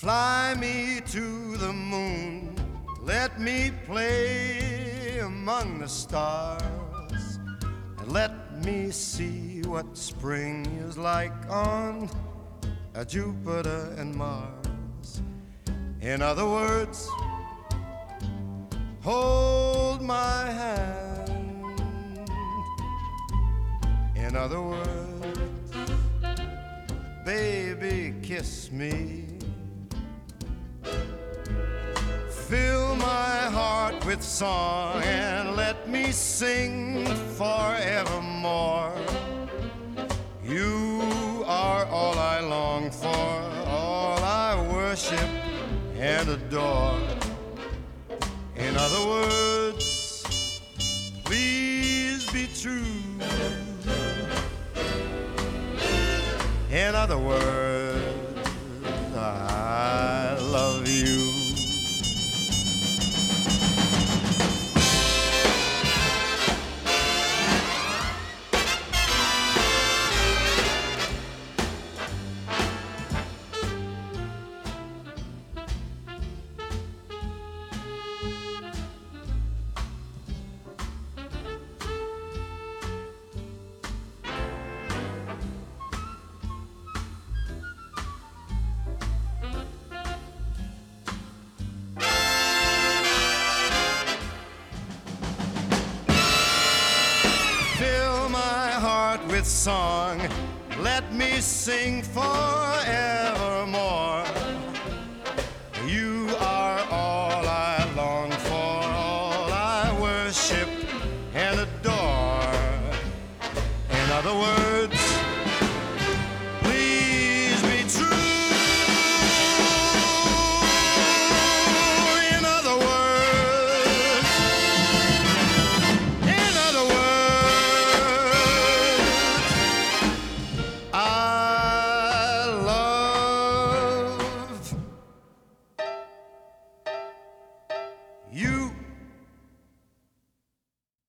Fly me to the moon, let me play among the stars, and let me see what spring is like on Jupiter and Mars. In other words, hold my hand. In other words, baby, kiss me. Fill my heart with song and let me sing forevermore. You are all I long for, all I worship and adore. In other words, please be true. In other words, I love you. With song, let me sing forevermore. You are all I long for, all I worship and adore. In other words,